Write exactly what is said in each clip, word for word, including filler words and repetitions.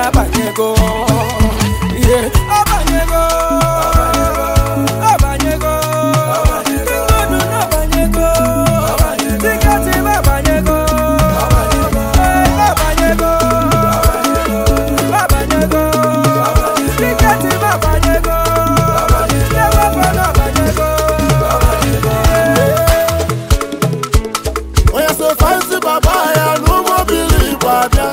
abanyego. Yeah, abanyego. Abanyego. Abanyego. Abanyego. Tikati abanyego. Abanyego. Abanyego. Abanyego. Tikati abanyego. Abanyego. Oh, you're so fancy, Baba. I no more believe Baba.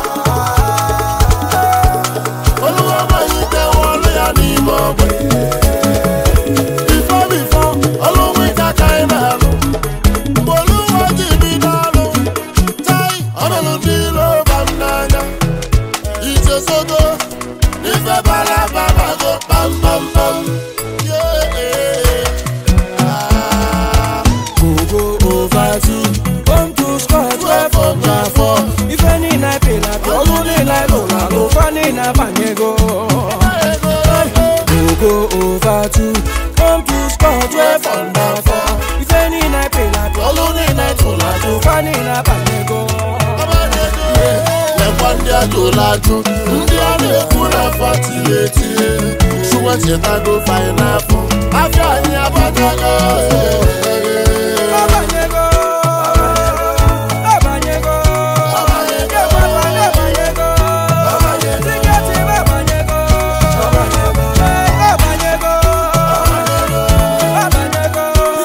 Oh, Baba, you the one I need more. Before, before, all we can kind of. Bolu waji bidalo. Tai, ono ndilo banana. It's so good. If a bala baba go bam bam bam. Yeah. Go over to come to squad twelve over four. If any night pay na all day like Lola, no funny na banyego. Go go over to come to squad twelve over four. If any night pay na all day like Lola, no funny na banyego. Ndị ajụlajụ, ndị a na-ekwu na fatileti Shuwa chetago fainapụ afọ anyị abatago. Abanyego, abanyego, abanyego, abanyego, abanyego, tikati abanyego, abanyego, abanyego, abanyego,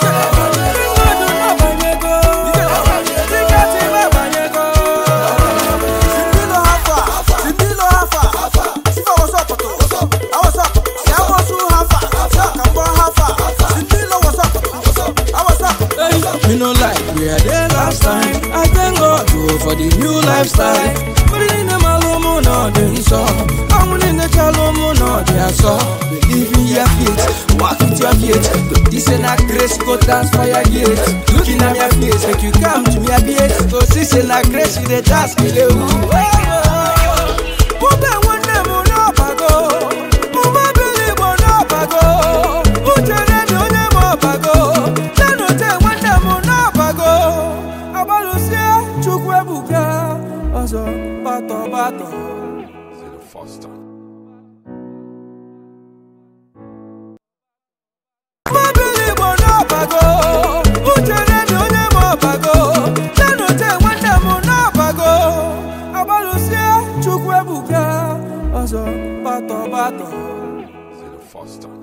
abanyego, tikati abanyego. Sindilo hafa, Sindilo hafa. Sifa what's up, what's up? I was up. Yeah, what's up, hafa? Kambo hafa. Sindilo what's up, what's up? I was up. Me no like we are there last time. I thank God oh, for the new lifestyle. But in the malomo no they saw. I'm in the chalomo no they saw. Believe in your faith, walk with your faith. This ain't a grace, go dance for your gate. Looking at your face, make you come to me a beat. Go this ain't a grace, you the dance kill you. Pumpe one them on up ago. Mama believe on up ago. Ujere mi on them up ago. Chukwebuka, also bato bato. Zero Foster. Mabili bono bago, ujere mi onye mo bago. Nanote wende mo no bago. Abalusia, Chukwebuka, also bato bato. Zero Foster.